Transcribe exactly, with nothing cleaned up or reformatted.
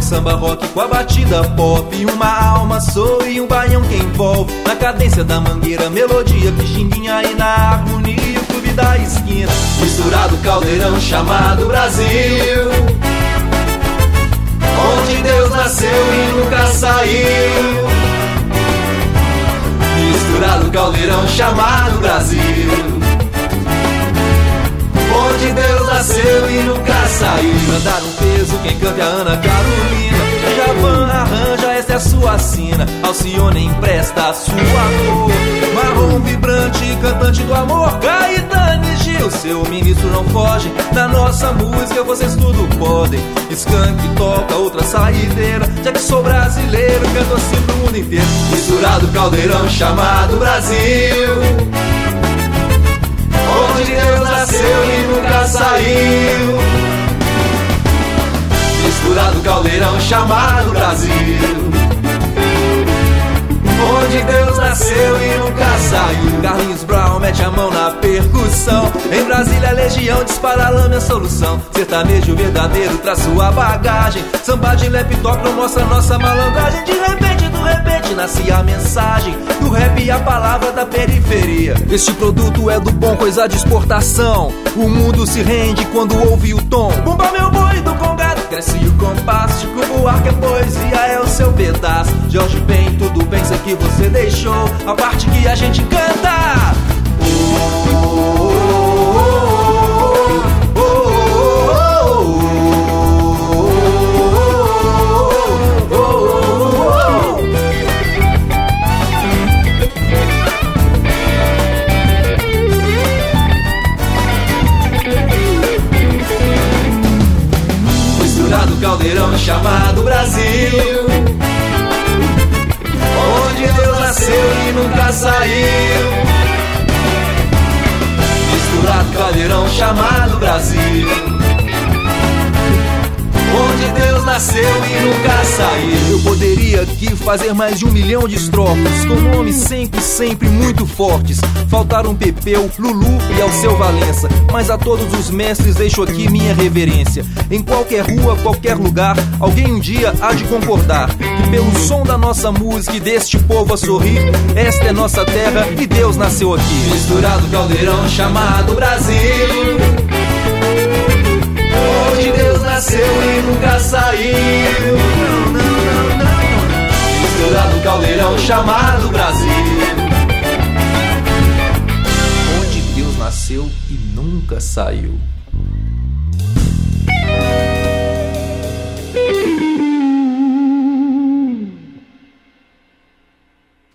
samba rock com a batida pop. Uma alma soa e um baião que envolve. Na cadência da mangueira, melodia pixinguinha e na harmonia o clube da esquina. Misturado caldeirão chamado Brasil, onde Deus nasceu e nunca saiu. Misturado caldeirão chamado Brasil, onde Deus nasceu e nunca saiu. Mandar um peso quem canta é a Ana Carolina. Javan arranja, essa é a sua sina. Alcione empresta a sua cor. Marrom vibrante, cantante do amor. Caetano Gil, seu ministro não foge. Na nossa música vocês tudo podem. Skank toca outra saideira. Já que sou brasileiro, canto assim pro mundo inteiro. Misturado caldeirão chamado Brasil, onde Deus nasceu e nunca saiu. Misturado caldeirão chamado Brasil, onde Deus nasceu e nunca saiu. Carlinhos Brown mete a mão na percussão. Em Brasília a legião dispara a lama e a solução. Sertanejo verdadeiro traz sua bagagem. Samba de laptop não mostra nossa malandragem. De repente, do repente nasce a mensagem do rap e a palavra da periferia. Este produto é do bom, coisa de exportação. O mundo se rende quando ouve o tom. Bumba meu boi do congado, cresce o compasso. Chico Buarque é poesia, é o seu pedaço. Jorge Ben, tudo bem, isso aqui você deixou a parte que a gente canta. Oh, oh, oh, oh, oh, oh. Misturado caldeirão chamado Brasil, onde Deus nasceu e nunca saiu. Misturado caldeirão chamado Brasil, onde Deus nasceu e nunca saiu. Eu poderia aqui fazer mais de um milhão de estrofes, com nomes sempre, sempre muito fortes. Faltaram Pepeu, Lulu e Alceu Valença, mas a todos os mestres deixo aqui minha reverência. Em qualquer rua, qualquer lugar, alguém um dia há de concordar que pelo som da nossa música e deste povo a sorrir, esta é nossa terra e Deus nasceu aqui. Misturado caldeirão chamado Brasil, onde Deus nasceu e nunca saiu. Misturado caldeirão chamado Brasil, onde Deus nasceu e nunca saiu.